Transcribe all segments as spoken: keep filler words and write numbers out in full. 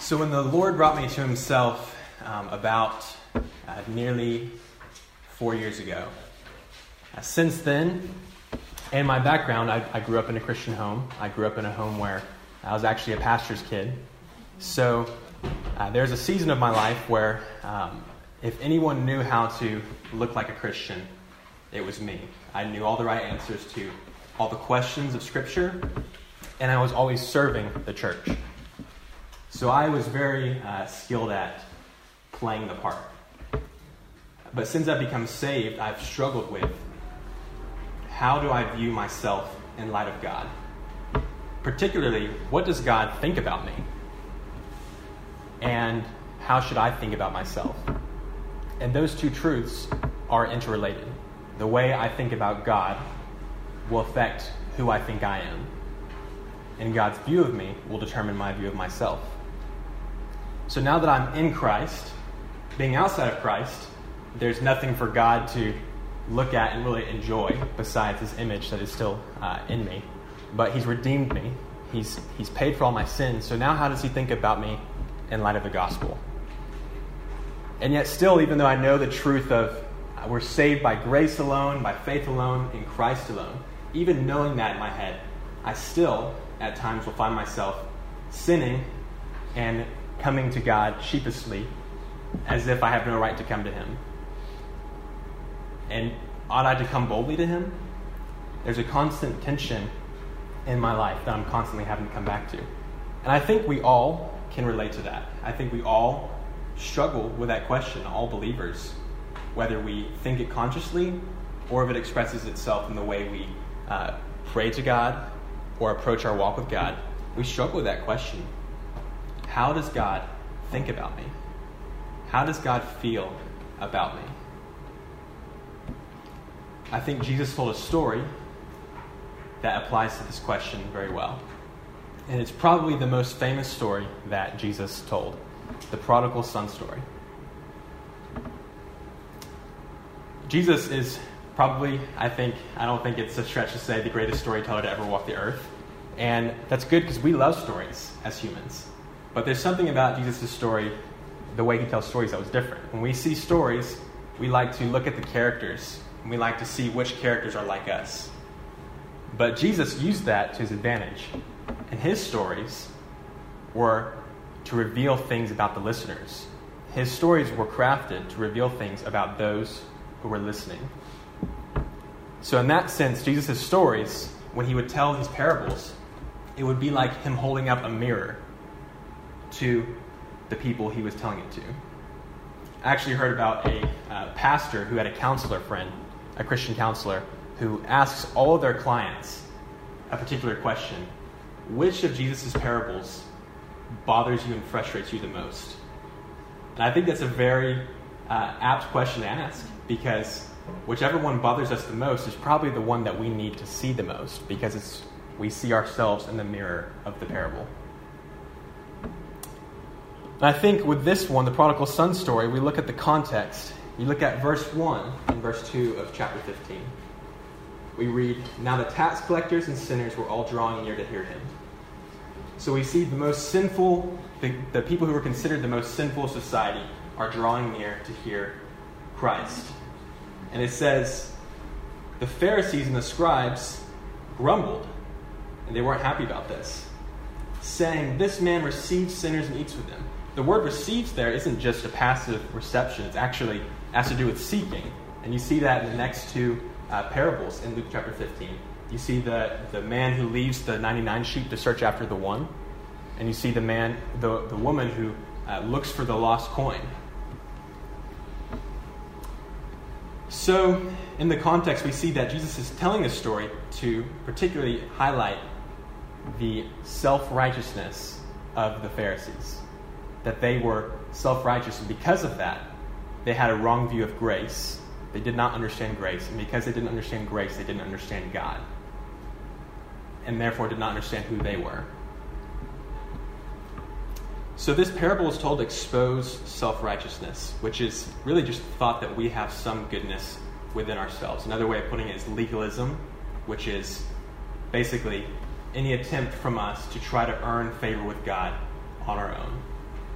So when the Lord brought me to himself um, about uh, nearly four years ago, uh, since then, and my background, I, I grew up in a Christian home. I grew up in a home where I was actually a pastor's kid. So uh, there's a season of my life where um, if anyone knew how to look like a Christian, it was me. I knew all the right answers to all the questions of Scripture, and I was always serving the church. So I was very uh, skilled at playing the part. But since I've become saved, I've struggled with how do I view myself in light of God? Particularly, what does God think about me? And how should I think about myself? And those two truths are interrelated. The way I think about God will affect who I think I am. And God's view of me will determine my view of myself. So now that I'm in Christ, being outside of Christ, there's nothing for God to look at and really enjoy besides his image that is still uh, in me. But he's redeemed me. He's he's paid for all my sins. So now how does he think about me in light of the gospel? And yet still, even though I know the truth of uh, we're saved by grace alone, by faith alone, in Christ alone, even knowing that in my head, I still at times will find myself sinning and coming to God sheepishly as if I have no right to come to him. And ought I to come boldly to him? There's a constant tension in my life that I'm constantly having to come back to. And I think we all can relate to that. I think we all struggle with that question, all believers, whether we think it consciously or if it expresses itself in the way we uh, pray to God or approach our walk with God. We struggle with that question. How does God think about me? How does God feel about me? I think Jesus told a story that applies to this question very well. And it's probably the most famous story that Jesus told, the prodigal son story. Jesus is probably, I think, I don't think it's a stretch to say the greatest storyteller to ever walk the earth. And that's good because we love stories as humans. But there's something about Jesus' story, the way he tells stories, that was different. When we see stories, we like to look at the characters, and we like to see which characters are like us. But Jesus used that to his advantage. And his stories were to reveal things about the listeners. His stories were crafted to reveal things about those who were listening. So in that sense, Jesus' stories, when he would tell his parables, it would be like him holding up a mirror to the people he was telling it to. I actually heard about a uh, pastor who had a counselor friend, a Christian counselor, who asks all of their clients a particular question. Which of Jesus' parables bothers you and frustrates you the most? And I think that's a very uh, apt question to ask, because whichever one bothers us the most is probably the one that we need to see the most, because it's we see ourselves in the mirror of the parable. And I think with this one, the prodigal son story, we look at the context. You look at verse one and verse two of chapter fifteen. We read, "Now the tax collectors and sinners were all drawing near to hear him." So we see the most sinful, the, the people who were considered the most sinful of society are drawing near to hear Christ. And it says, the Pharisees and the scribes grumbled, and they weren't happy about this, saying, "This man receives sinners and eats with them." The word receives there isn't just a passive reception. It's actually has to do with seeking. And you see that in the next two uh, parables in Luke chapter fifteen. You see the, the man who leaves the ninety-nine sheep to search after the one. And you see the man, the, the woman who uh, looks for the lost coin. So in the context, we see that Jesus is telling this story to particularly highlight the self-righteousness of the Pharisees. That they were self-righteous, and because of that, they had a wrong view of grace. They did not understand grace, and because they didn't understand grace, they didn't understand God, and therefore did not understand who they were. So this parable is told to expose self-righteousness, which is really just the thought that we have some goodness within ourselves. Another way of putting it is legalism, which is basically any attempt from us to try to earn favor with God on our own.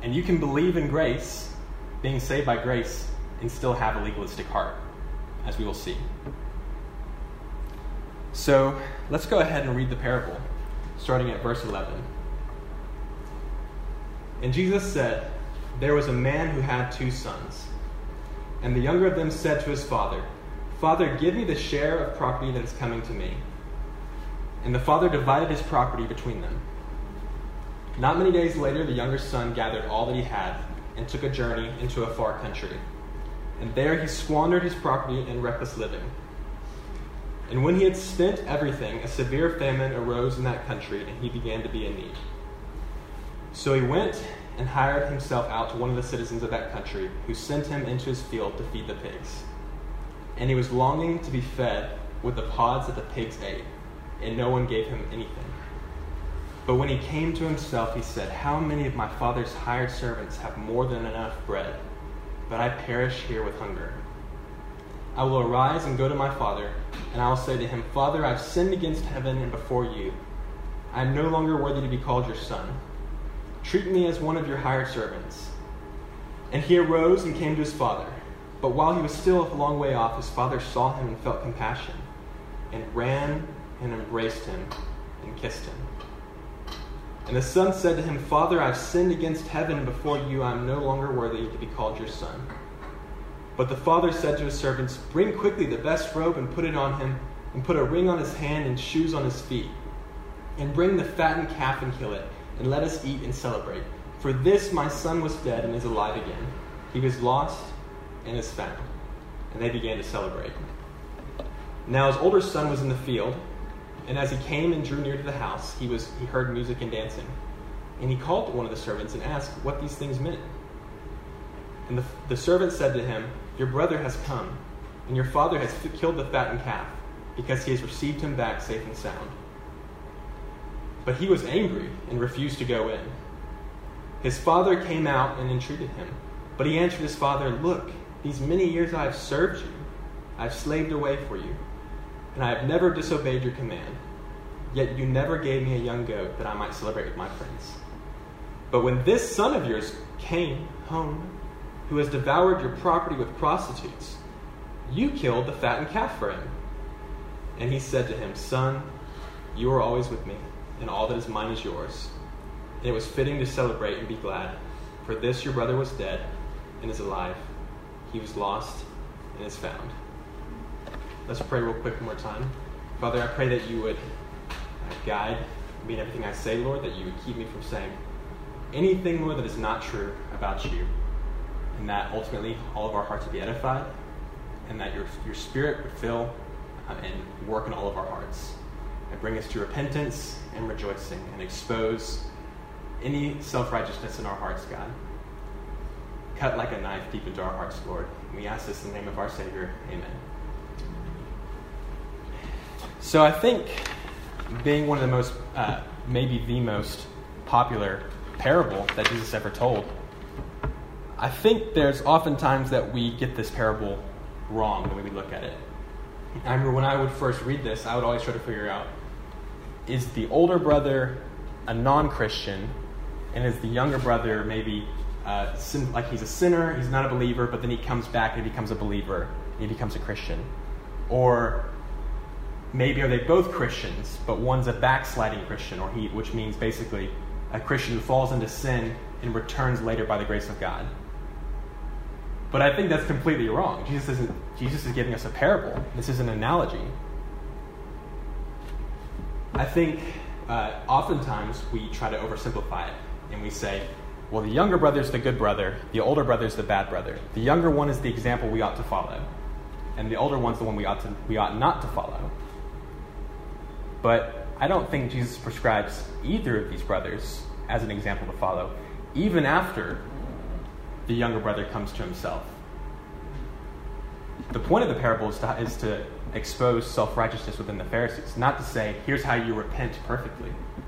And you can believe in grace, being saved by grace, and still have a legalistic heart, as we will see. So let's go ahead and read the parable, starting at verse eleven. And Jesus said, "There was a man who had two sons. And the younger of them said to his father, 'Father, give me the share of property that is coming to me.' And the father divided his property between them. Not many days later, the younger son gathered all that he had and took a journey into a far country. And there he squandered his property in reckless living. And when he had spent everything, a severe famine arose in that country, and he began to be in need. So he went and hired himself out to one of the citizens of that country, who sent him into his field to feed the pigs. And he was longing to be fed with the pods that the pigs ate, and no one gave him anything. But when he came to himself, he said, 'How many of my father's hired servants have more than enough bread, but I perish here with hunger? I will arise and go to my father, and I will say to him, Father, I have sinned against heaven and before you. I am no longer worthy to be called your son. Treat me as one of your hired servants.' And he arose and came to his father. But while he was still a long way off, his father saw him and felt compassion, and ran and embraced him and kissed him. And the son said to him, Father, I have sinned against heaven and before you. I am no longer worthy to be called your son. But the father said to his servants, Bring quickly the best robe and put it on him, and put a ring on his hand and shoes on his feet. And bring the fattened calf and kill it, and let us eat and celebrate. For this my son was dead and is alive again. He was lost and is found. And they began to celebrate. Now his older son was in the field, and as he came and drew near to the house, he was he heard music and dancing. And he called to one of the servants and asked what these things meant. And the, the servant said to him, Your brother has come, and your father has f- killed the fattened calf, because he has received him back safe and sound. But he was angry and refused to go in. His father came out and entreated him. But he answered his father, Look, these many years I have served you. I have slaved away for you, and I have never disobeyed your command. Yet you never gave me a young goat that I might celebrate with my friends. But when this son of yours came home, who has devoured your property with prostitutes, you killed the fattened calf for him. And he said to him, Son, you are always with me, and all that is mine is yours. And it was fitting to celebrate and be glad, for this your brother was dead and is alive. He was lost and is found. Let's pray real quick one more time. Father, I pray that you would guide me in everything I say, Lord, that you would keep me from saying anything, Lord, that is not true about you, and that ultimately all of our hearts would be edified, and that your, your Spirit would fill uh, and work in all of our hearts, and bring us to repentance and rejoicing, and expose any self-righteousness in our hearts, God. Cut like a knife deep into our hearts, Lord. And we ask this in the name of our Savior. Amen. So I think being one of the most, uh, maybe the most popular parable that Jesus ever told, I think there's oftentimes that we get this parable wrong the way we look at it. I remember when I would first read this, I would always try to figure out, is the older brother a non-Christian, and is the younger brother maybe uh, sin- like he's a sinner, he's not a believer, but then he comes back and he becomes a believer, and he becomes a Christian? Or maybe are they both Christians, but one's a backsliding Christian, or he, which means basically a Christian who falls into sin and returns later by the grace of God. But I think that's completely wrong. Jesus isn't. Jesus is giving us a parable. This is an analogy. I think uh, oftentimes we try to oversimplify it, and we say, well, the younger brother's the good brother, the older brother's the bad brother. The younger one is the example we ought to follow, and the older one's the one we ought to we ought not to follow. But I don't think Jesus prescribes either of these brothers as an example to follow, even after the younger brother comes to himself. The point of the parable is to, is to expose self-righteousness within the Pharisees, not to say, here's how you repent perfectly.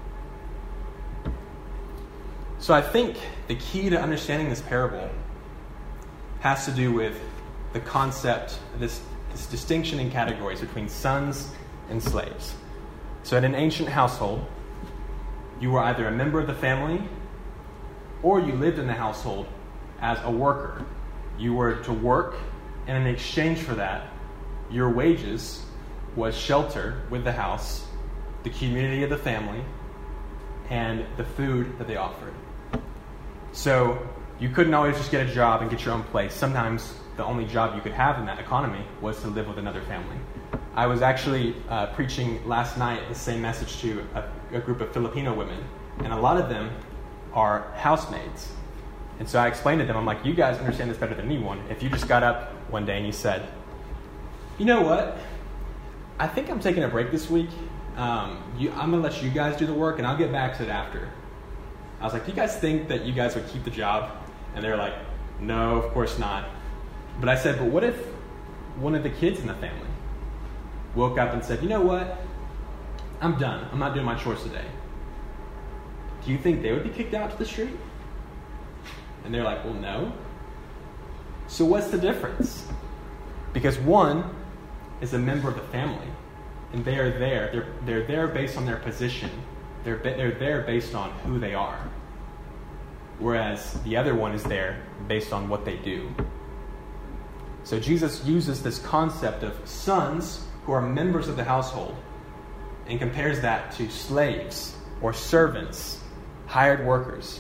So I think the key to understanding this parable has to do with the concept, this, this distinction in categories between sons and slaves. So in an ancient household, you were either a member of the family or you lived in the household as a worker. You were to work, and in exchange for that, your wages was shelter with the house, the community of the family, and the food that they offered. So you couldn't always just get a job and get your own place. Sometimes the only job you could have in that economy was to live with another family. I was actually uh, preaching last night the same message to a, a group of Filipino women, and a lot of them are housemaids. And so I explained to them, I'm like, you guys understand this better than anyone. If you just got up one day and you said, you know what, I think I'm taking a break this week. Um, you, I'm going to let you guys do the work, and I'll get back to it after. I was like, do you guys think that you guys would keep the job? And they're like, no, of course not. But I said, but what if one of the kids in the family woke up and said, you know what, I'm done. I'm not doing my chores today. Do you think they would be kicked out to the street? And they're like, well, no. So what's the difference? Because one is a member of the family, and they are there. They're, they're there based on their position. They're, they're there based on who they are. Whereas the other one is there based on what they do. So Jesus uses this concept of sons who are members of the household and compares that to slaves or servants, hired workers.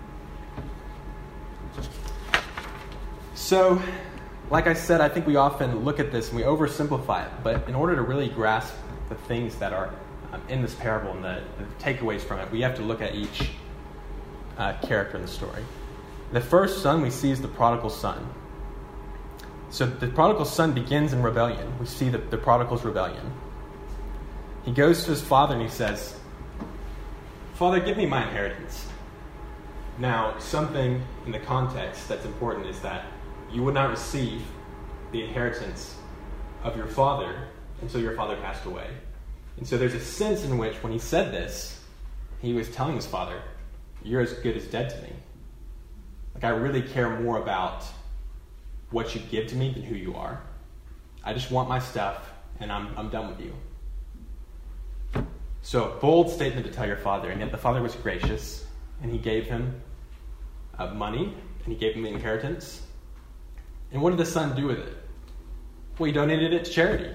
So, like I said, I think we often look at this and we oversimplify it. But in order to really grasp the things that are um, in this parable and the, the takeaways from it, we have to look at each uh, character in the story. The first son we see is the prodigal son. So the prodigal son begins in rebellion. We see the, the prodigal's rebellion. He goes to his father and he says, Father, give me my inheritance. Now, something in the context that's important is that you would not receive the inheritance of your father until your father passed away. And so there's a sense in which when he said this, he was telling his father, you're as good as dead to me. Like, I really care more about what you give to me than who you are. I just want my stuff, and I'm I'm done with you. So a bold statement to tell your father, and yet the father was gracious, and he gave him uh, money, and he gave him the inheritance. And what did the son do with it? Well, he donated it to charity.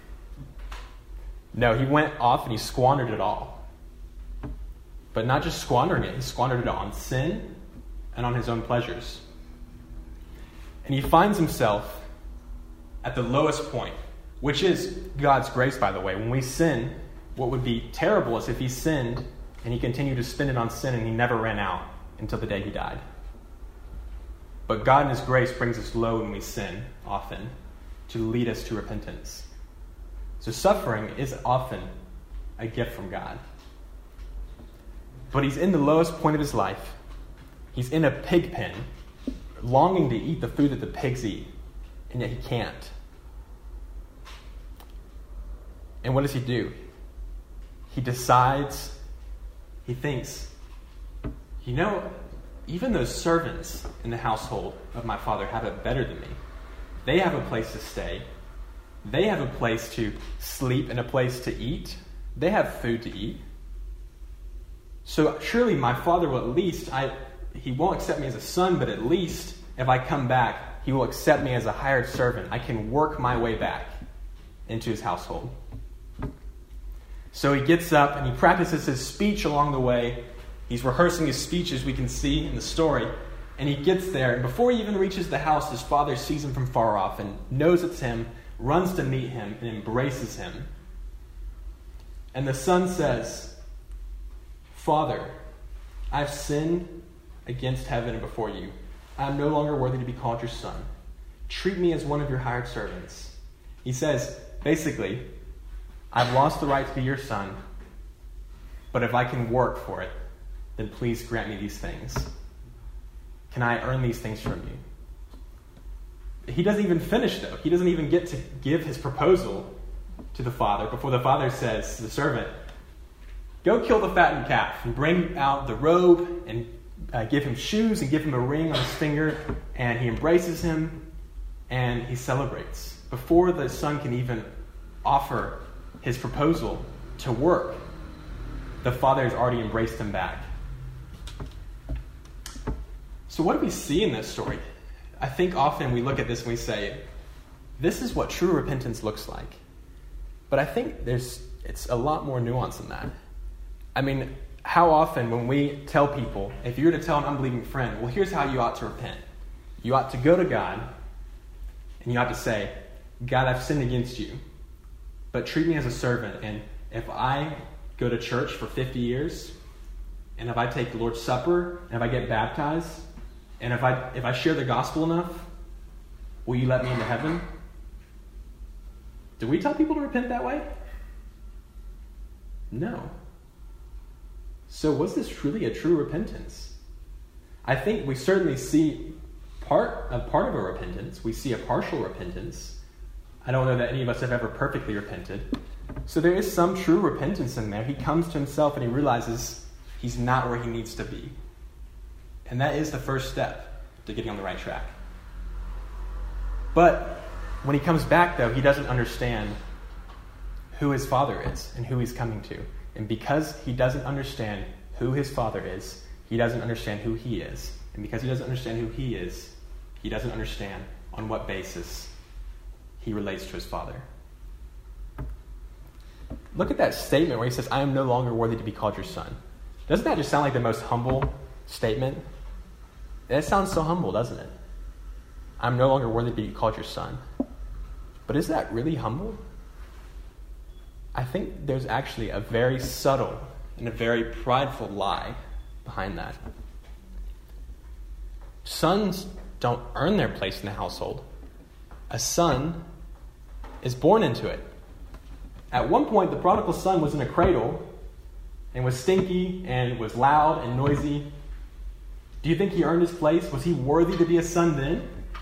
No, he went off and he squandered it all. But not just squandering it, he squandered it on sin and on his own pleasures. And he finds himself at the lowest point, which is God's grace, by the way. When we sin, what would be terrible is if he sinned and he continued to spend it on sin and he never ran out until the day he died. But God in his grace brings us low when we sin, often, to lead us to repentance. So suffering is often a gift from God. But he's in the lowest point of his life. He's in a pig pen, longing to eat the food that the pigs eat, and yet he can't. And what does he do? He decides, he thinks, you know, even those servants in the household of my father have it better than me. They have a place to stay. They have a place to sleep and a place to eat. They have food to eat. So surely my father will at least, I, he won't accept me as a son, but at least if I come back, he will accept me as a hired servant. I can work my way back into his household. So he gets up and he practices his speech along the way. He's rehearsing his speech, as we can see in the story. And he gets there, and before he even reaches the house, his father sees him from far off and knows it's him, runs to meet him, and embraces him. And the son says, Father, I've sinned against heaven and before you. I am no longer worthy to be called your son. Treat me as one of your hired servants. He says, basically, I've lost the right to be your son, but if I can work for it, then please grant me these things. Can I earn these things from you? He doesn't even finish, though. He doesn't even get to give his proposal to the father before the father says to the servant, go kill the fattened calf and bring out the robe and uh, give him shoes and give him a ring on his finger. And he embraces him and he celebrates. Before the son can even offer his proposal to work, the father has already embraced him back. So what do we see in this story? I think often we look at this and we say, this is what true repentance looks like. But I think there's it's a lot more nuanced than that. I mean, how often when we tell people, if you were to tell an unbelieving friend, well, here's how you ought to repent. You ought to go to God, and you ought to say, God, I've sinned against you, but treat me as a servant. And if I go to church for fifty years, and if I take the Lord's Supper, and if I get baptized, and if I if I share the gospel enough, will you let me into heaven? Do we tell people to repent that way? No. So was this truly a true repentance? I think we certainly see part a part of a repentance. We see a partial repentance. I don't know that any of us have ever perfectly repented. So there is some true repentance in there. He comes to himself and he realizes he's not where he needs to be. And that is the first step to getting on the right track. But when he comes back, though, he doesn't understand who his father is and who he's coming to. And because he doesn't understand who his father is, he doesn't understand who he is. And because he doesn't understand who he is, he doesn't understand on what basis he relates to his father. Look at that statement where he says, I am no longer worthy to be called your son. Doesn't that just sound like the most humble statement? That sounds so humble, doesn't it? I'm no longer worthy to be called your son. But is that really humble? I think there's actually a very subtle and a very prideful lie behind that. Sons don't earn their place in the household. A son is born into it. At one point, the prodigal son was in a cradle and was stinky and was loud and noisy. Do you think he earned his place? Was he worthy to be a son then?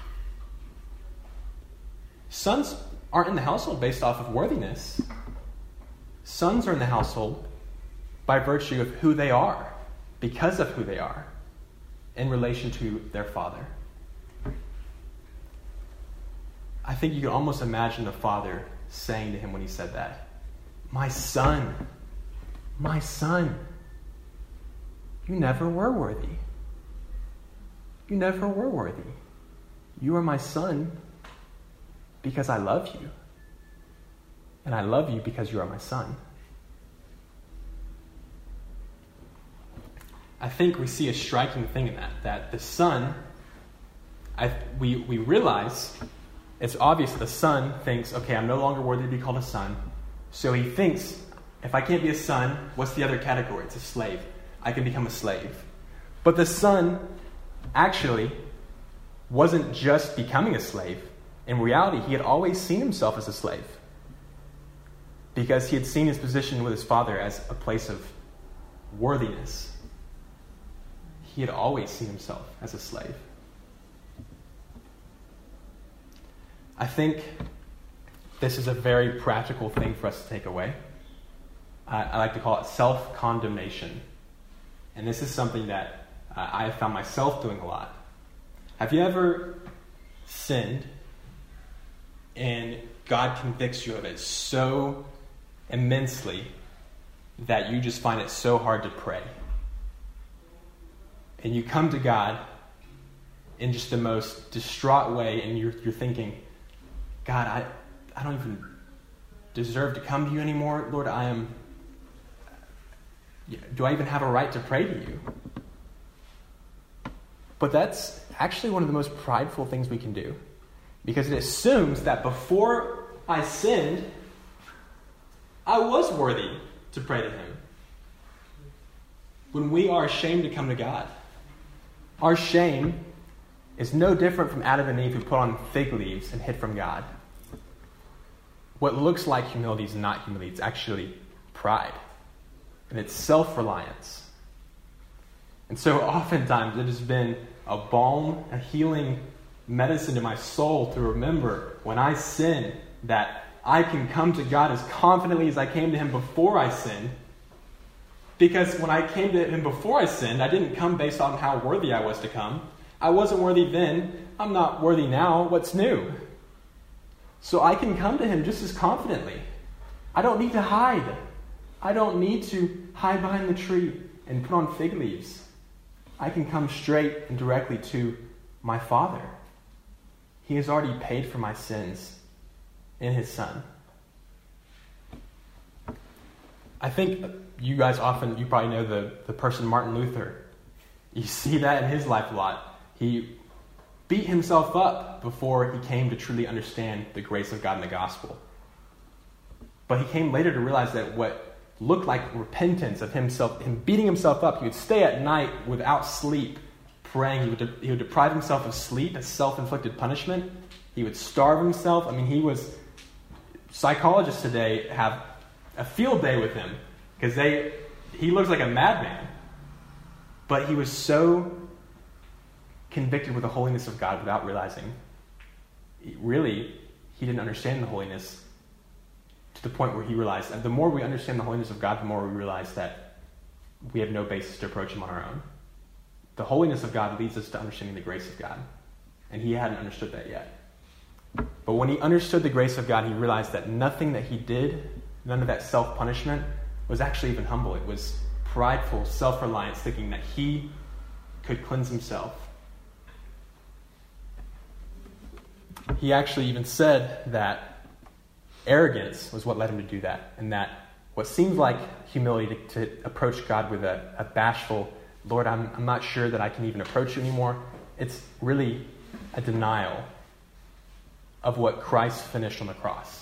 Sons aren't in the household based off of worthiness. Sons are in the household by virtue of who they are, because of who they are, in relation to their father. I think you can almost imagine the father saying to him when he said that, my son, my son, you never were worthy. You never were worthy. You are my son because I love you. And I love you because you are my son. I think we see a striking thing in that, that the son, I, we, we realize it's obvious that the son thinks, okay, I'm no longer worthy to be called a son. So he thinks, if I can't be a son, what's the other category? It's a slave. I can become a slave. But the son actually wasn't just becoming a slave. In reality, he had always seen himself as a slave, because he had seen his position with his father as a place of worthiness. He had always seen himself as a slave. I think this is a very practical thing for us to take away. I, I like to call it self-condemnation. And this is something that uh, I have found myself doing a lot. Have you ever sinned and God convicts you of it so immensely that you just find it so hard to pray? And you come to God in just the most distraught way, and you're, you're thinking, God, I, I don't even deserve to come to you anymore. Lord, I am... do I even have a right to pray to you? But that's actually one of the most prideful things we can do, because it assumes that before I sinned, I was worthy to pray to him. When we are ashamed to come to God, our shame is no different from Adam and Eve who put on fig leaves and hid from God. What looks like humility is not humility. It's actually pride. And it's self-reliance. And so oftentimes it has been a balm, a healing medicine to my soul to remember when I sin that I can come to God as confidently as I came to him before I sinned. Because when I came to him before I sinned, I didn't come based on how worthy I was to come. I wasn't worthy then. I'm not worthy now. What's new? So I can come to him just as confidently. I don't need to hide. I don't need to hide behind the tree and put on fig leaves. I can come straight and directly to my Father. He has already paid for my sins in his Son. I think you guys often, you probably know the, the person Martin Luther. You see that in his life a lot. He beat himself up before he came to truly understand the grace of God in the gospel. But he came later to realize that what looked like repentance of himself, him beating himself up, he would stay at night without sleep, praying. He would, de- he would deprive himself of sleep as self-inflicted punishment. He would starve himself. I mean, he was... Psychologists today have a field day with him because they he looks like a madman. But he was so convicted with the holiness of God without realizing. Really, he didn't understand the holiness to the point where he realized that the more we understand the holiness of God, the more we realize that we have no basis to approach him on our own. The holiness of God leads us to understanding the grace of God. And he hadn't understood that yet. But when he understood the grace of God, he realized that nothing that he did, none of that self-punishment, was actually even humble. It was prideful self-reliance, thinking that he could cleanse himself. He actually even said that arrogance was what led him to do that, and that what seems like humility to, to approach God with a, a bashful, Lord, I'm, I'm not sure that I can even approach you anymore, it's really a denial of what Christ finished on the cross.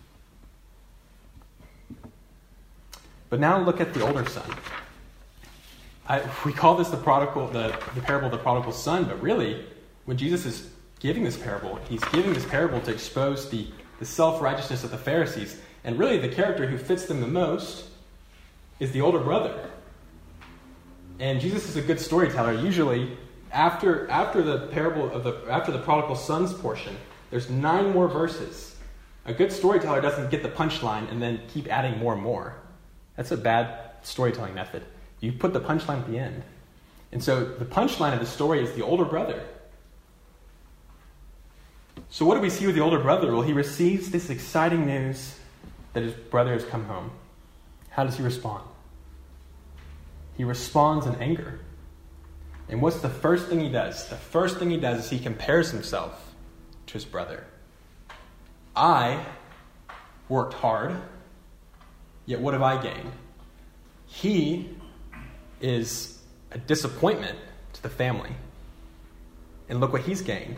But now look at the older son. I, we call this the prodigal, the, the parable of the prodigal son, but really, when Jesus is giving this parable, he's giving this parable to expose the, the self-righteousness of the Pharisees. And really, the character who fits them the most is the older brother. And Jesus is a good storyteller. Usually, after after the parable of the after the prodigal son's portion, there's nine more verses. A good storyteller doesn't get the punchline and then keep adding more and more. That's a bad storytelling method. You put the punchline at the end. And so the punchline of the story is the older brother. So what do we see with the older brother? Well, he receives this exciting news that his brother has come home. How does he respond? He responds in anger. And what's the first thing he does? The first thing he does is he compares himself to his brother. I worked hard, yet what have I gained? He is a disappointment to the family. And look what he's gained.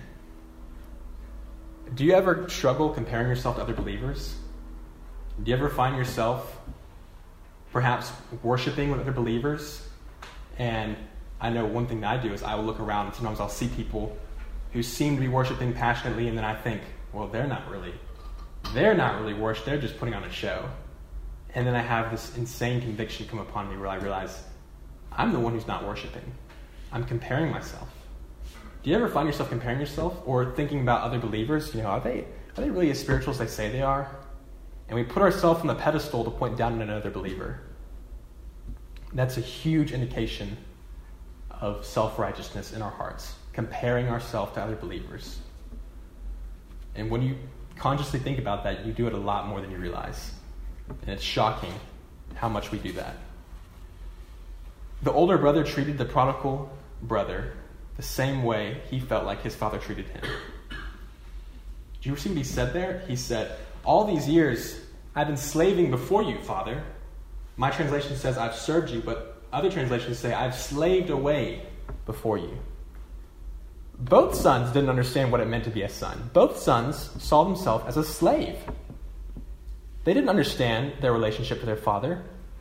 Do you ever struggle comparing yourself to other believers? Do you ever find yourself perhaps worshiping with other believers? And I know one thing that I do is I will look around and sometimes I'll see people who seem to be worshiping passionately, and then I think, well, they're not really, they're not really worshiping, they're just putting on a show. And then I have this insane conviction come upon me where I realize I'm the one who's not worshiping. I'm comparing myself. Do you ever find yourself comparing yourself or thinking about other believers? You know, are they are they really as spiritual as they say they are? And we put ourselves on the pedestal to point down at another believer. That's a huge indication of self-righteousness in our hearts, comparing ourselves to other believers. And when you consciously think about that, you do it a lot more than you realize. And it's shocking how much we do that. The older brother treated the prodigal brother the same way he felt like his father treated him. Do you see what he said there? He said, all these years I've been slaving before you, Father. My translation says I've served you, but other translations say I've slaved away before you. Both sons didn't understand what it meant to be a son. Both sons saw themselves as a slave. They didn't understand their relationship to their father.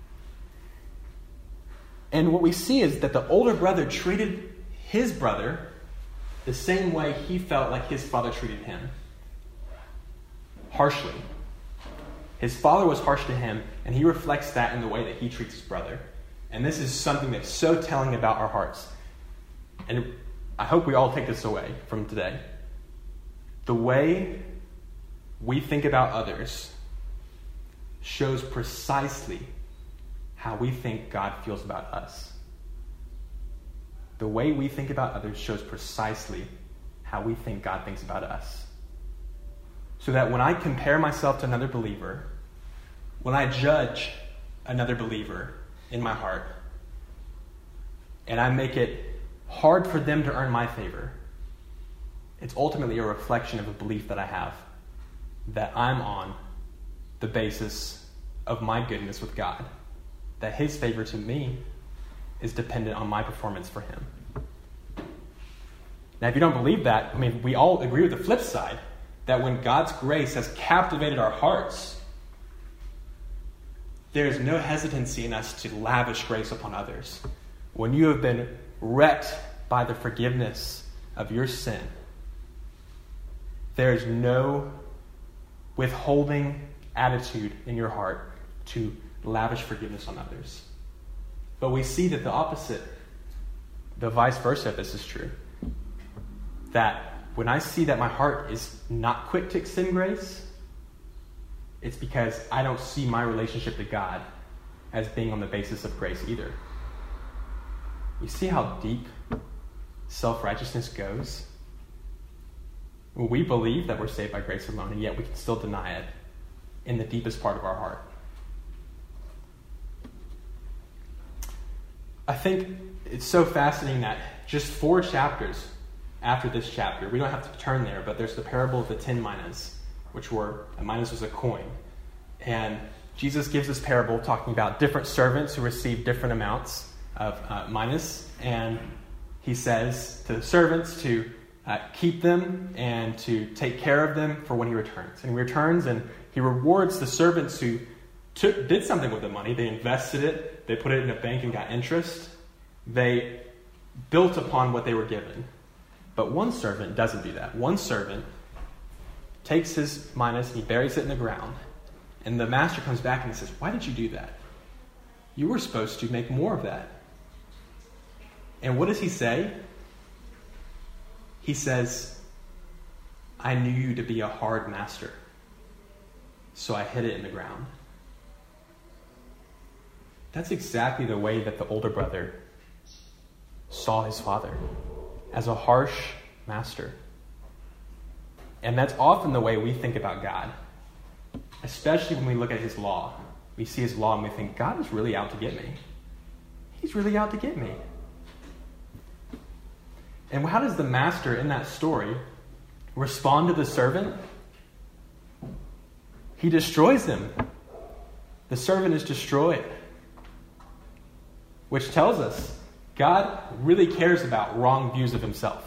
And what we see is that the older brother treated his brother the same way he felt like his father treated him. Harshly. His father was harsh to him, and he reflects that in the way that he treats his brother. And this is something that's so telling about our hearts. And I hope we all take this away from today. The way we think about others shows precisely how we think God feels about us. The way we think about others shows precisely how we think God thinks about us. So that when I compare myself to another believer, when I judge another believer in my heart, and I make it hard for them to earn my favor. It's ultimately a reflection of a belief that I have, that I'm on the basis of my goodness with God, that his favor to me is dependent on my performance for him. Now, if you don't believe that, I mean, we all agree with the flip side, that when God's grace has captivated our hearts, there is no hesitancy in us to lavish grace upon others. When you have been wrecked by the forgiveness of your sin, there is no withholding attitude in your heart to lavish forgiveness on others. But we see that the opposite, the vice versa of this is true. That when I see that my heart is not quick to extend grace, it's because I don't see my relationship to God as being on the basis of grace either. You see how deep self-righteousness goes? We believe that we're saved by grace alone, and yet we can still deny it in the deepest part of our heart. I think it's so fascinating that just four chapters after this chapter, we don't have to turn there, but there's the parable of the ten minas, which were, a minas was a coin. And Jesus gives this parable talking about different servants who receive different amounts of uh, minas. And he says to the servants to uh, keep them and to take care of them for when he returns. And he returns and he rewards the servants who took, did something with the money. They invested it. They put it in a bank and got interest. They built upon what they were given. But one servant doesn't do that. One servant takes his minas and he buries it in the ground. And the master comes back and he says, "Why did you do that? You were supposed to make more of that." And what does he say? He says, "I knew you to be a hard master, so I hid it in the ground." That's exactly the way that the older brother saw his father, as a harsh master. And that's often the way we think about God, especially when we look at his law. We see his law and we think, God is really out to get me. He's really out to get me. And how does the master in that story respond to the servant? He destroys him. The servant is destroyed. Which tells us God really cares about wrong views of himself.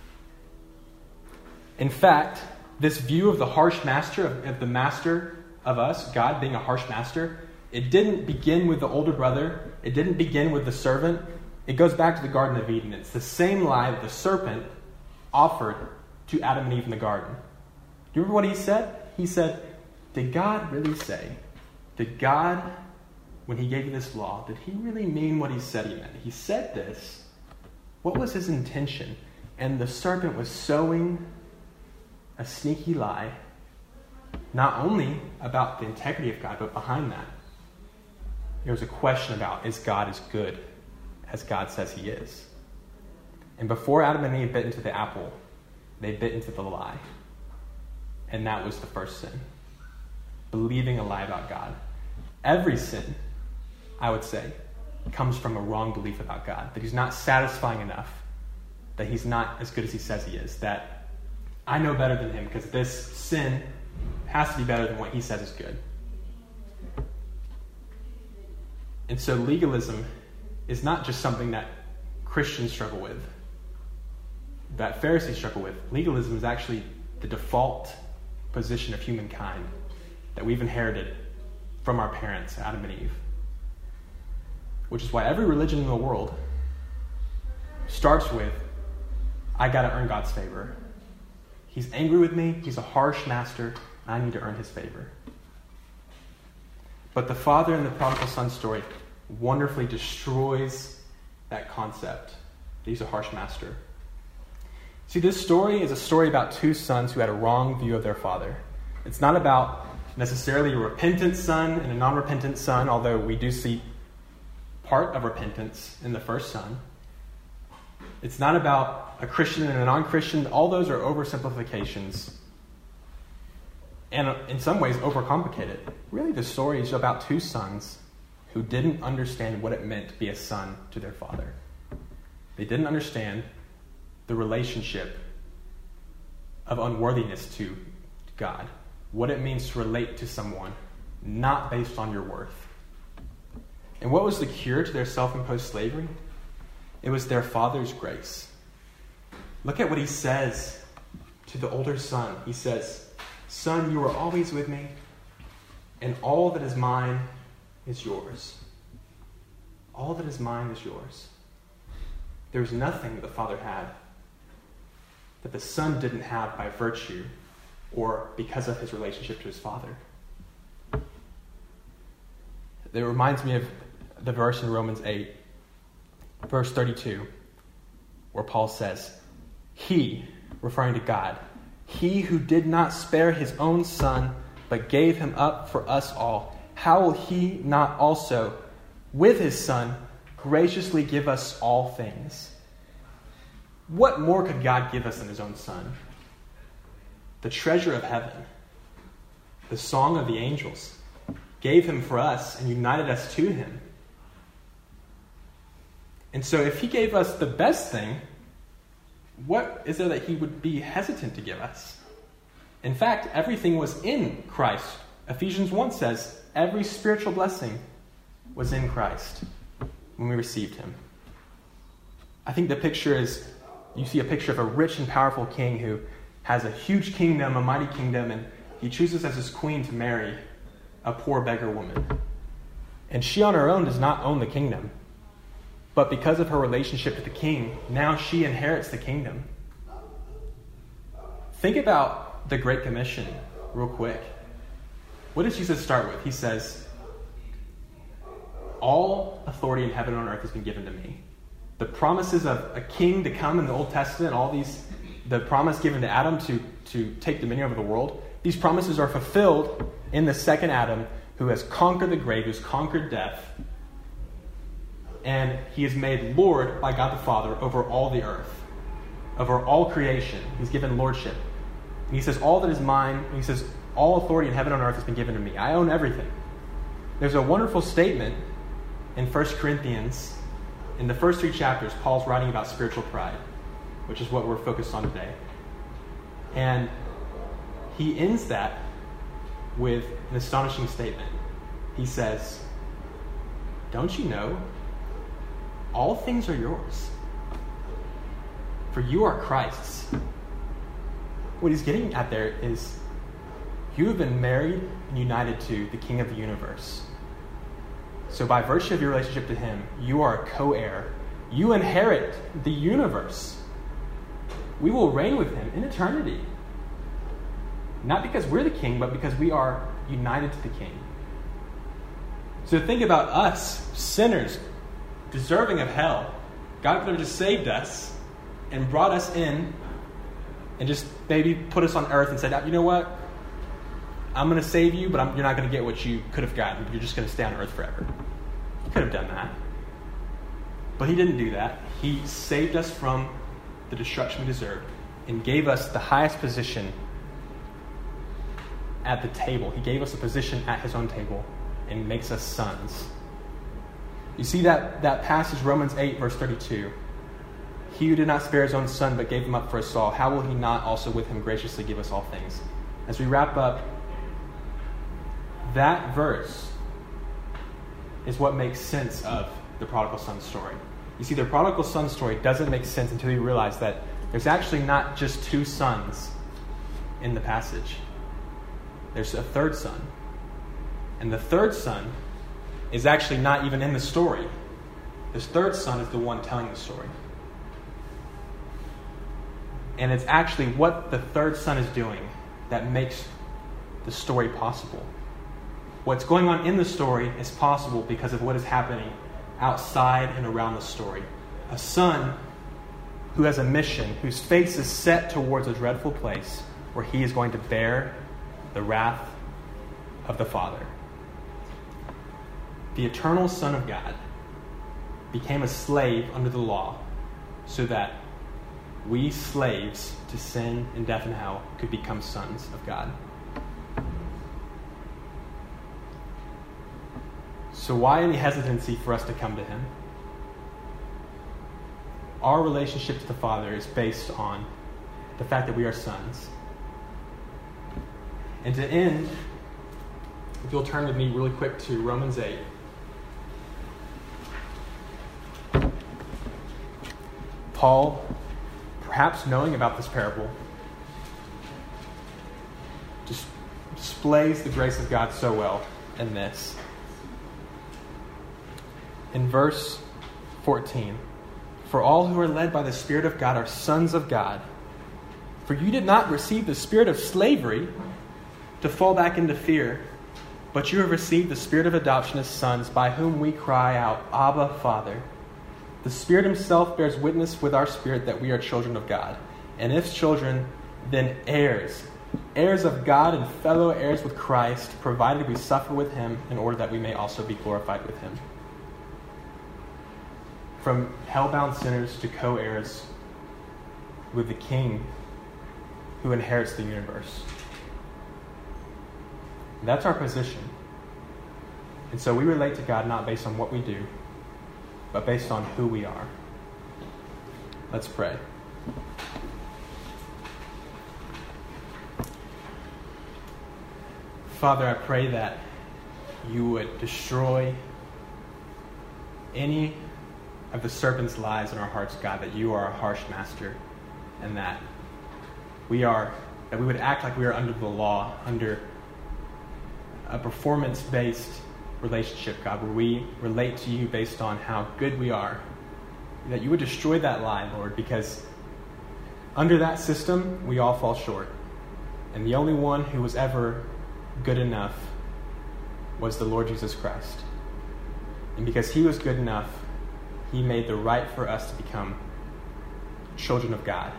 In fact, this view of the harsh master, of, of the master of us, God being a harsh master, it didn't begin with the older brother. It didn't begin with the servant. It goes back to the Garden of Eden. It's the same lie that the serpent offered to Adam and Eve in the garden. Do you remember what he said? He said, did God really say, did God, when he gave you this law, did he really mean what he said he meant? He said this. What was his intention? And the serpent was sowing a sneaky lie, not only about the integrity of God, but behind that, there was a question about, is God as good as God says he is? And before Adam and Eve bit into the apple, they bit into the lie. And that was the first sin. Believing a lie about God. Every sin, I would say, comes from a wrong belief about God. That he's not satisfying enough. That he's not as good as he says he is. That I know better than him because this sin has to be better than what he says is good. And so legalism is not just something that Christians struggle with, that Pharisees struggle with. Legalism is actually the default position of humankind that we've inherited from our parents, Adam and Eve. Which is why every religion in the world starts with, I got to earn God's favor. He's angry with me. He's a harsh master. I need to earn his favor. But the father in the prodigal son story wonderfully destroys that concept that he's a harsh master. See, this story is a story about two sons who had a wrong view of their father. It's not about necessarily a repentant son and a non-repentant son, although we do see part of repentance in the first son. It's not about a Christian and a non-Christian. All those are oversimplifications. And in some ways, overcomplicated. Really, the story is about two sons who didn't understand what it meant to be a son to their father. They didn't understand the relationship of unworthiness to God, what it means to relate to someone, not based on your worth. And what was the cure to their self-imposed slavery? It was their Father's grace. Look at what he says to the older son. He says, "Son, you are always with me, and all that is mine is yours." All that is mine is yours. There's nothing the Father had that the Son didn't have by virtue or because of his relationship to his Father. It reminds me of the verse in Romans eight, verse thirty-two, where Paul says, "He," referring to God, "he who did not spare his own Son, but gave him up for us all, how will he not also, with his Son, graciously give us all things?" What more could God give us than his own Son? The treasure of heaven, the song of the angels, gave him for us and united us to him. And so if he gave us the best thing, what is there that he would be hesitant to give us? In fact, everything was in Christ. Ephesians one says, every spiritual blessing was in Christ when we received him. I think the picture is, you see a picture of a rich and powerful king who has a huge kingdom, a mighty kingdom, and he chooses as his queen to marry a poor beggar woman. And she on her own does not own the kingdom. But because of her relationship to the king, now she inherits the kingdom. Think about the Great Commission real quick. What does Jesus start with? He says, "All authority in heaven and on earth has been given to me." The promises of a king to come in the Old Testament, all these, the promise given to Adam to, to take dominion over the world, these promises are fulfilled in the second Adam, who has conquered the grave, who has conquered death. And he is made Lord by God the Father over all the earth, over all creation. He's given lordship. And he says, all that is mine, and he says, all authority in heaven and on earth has been given to me. I own everything. There's a wonderful statement in First Corinthians. In the first three chapters, Paul's writing about spiritual pride, which is what we're focused on today. And he ends that with an astonishing statement. He says, "Don't you know? All things are yours, for you are Christ's." What he's getting at there is, you have been married and united to the King of the universe. So by virtue of your relationship to him, you are a co-heir. You inherit the universe. We will reign with him in eternity. Not because we're the king, but because we are united to the king. So think about us, sinners, deserving of hell. God could have just saved us and brought us in and just maybe put us on earth and said, you know what? I'm going to save you, but I'm, you're not going to get what you could have gotten. You're just going to stay on earth forever. He could have done that. But he didn't do that. He saved us from the destruction we deserved and gave us the highest position at the table. He gave us a position at his own table and makes us sons. You see that, that passage, Romans eight, verse thirty-two. "He who did not spare his own Son, but gave him up for us all, how will he not also with him graciously give us all things?" As we wrap up, that verse is what makes sense of the prodigal son story. You see, the prodigal son story doesn't make sense until you realize that there's actually not just two sons in the passage. There's a third son. And the third son is actually not even in the story. This third son is the one telling the story. And it's actually what the third son is doing that makes the story possible. What's going on in the story is possible because of what is happening outside and around the story. A son who has a mission, whose face is set towards a dreadful place where he is going to bear the wrath of the Father. The eternal Son of God became a slave under the law so that we, slaves to sin and death and hell, could become sons of God. So why any hesitancy for us to come to him? our relationship to the Father is based on the fact that we are sons. And to end, if you'll turn with me really quick to Romans eight. Paul, perhaps knowing about this parable, just displays the grace of God so well in this. In verse fourteen, for all who are led by the Spirit of God are sons of God. For you did not receive the spirit of slavery to fall back into fear, but you have received the Spirit of adoption as sons, by whom we cry out, Abba, Father. The Spirit himself bears witness with our spirit that we are children of God. And if children, then heirs, heirs of God and fellow heirs with Christ, provided we suffer with him in order that we may also be glorified with him. From hell-bound sinners to co-heirs with the King who inherits the universe. That's our position. And so we relate to God not based on what we do, but based on who we are. Let's pray. Father, I pray that you would destroy any of the serpent's lies in our hearts, God, that you are a harsh master, and that we are, that we would act like we are under the law, under a performance-based relationship, God, where we relate to you based on how good we are. That you would destroy that lie, Lord, because under that system, we all fall short. And the only one who was ever good enough was the Lord Jesus Christ. And because he was good enough, he made the right for us to become children of God.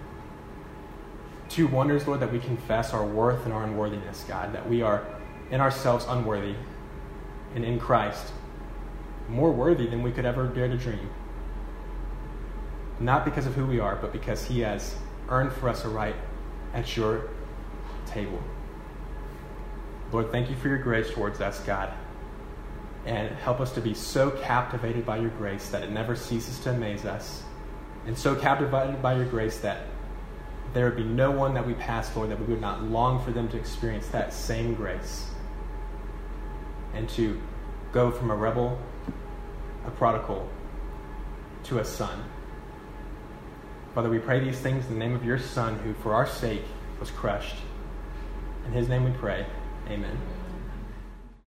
Two wonders, Lord, that we confess our worth and our unworthiness, God, that we are in ourselves unworthy, and in Christ more worthy than we could ever dare to dream. Not because of who we are, but because he has earned for us a right at your table. Lord, thank you for your grace towards us, God. And help us to be so captivated by your grace that it never ceases to amaze us. And so captivated by your grace that there would be no one that we pass, Lord, that we would not long for them to experience that same grace. And to go from a rebel, a prodigal, to a son. Father, we pray these things in the name of your Son, who for our sake was crushed. In his name we pray. Amen.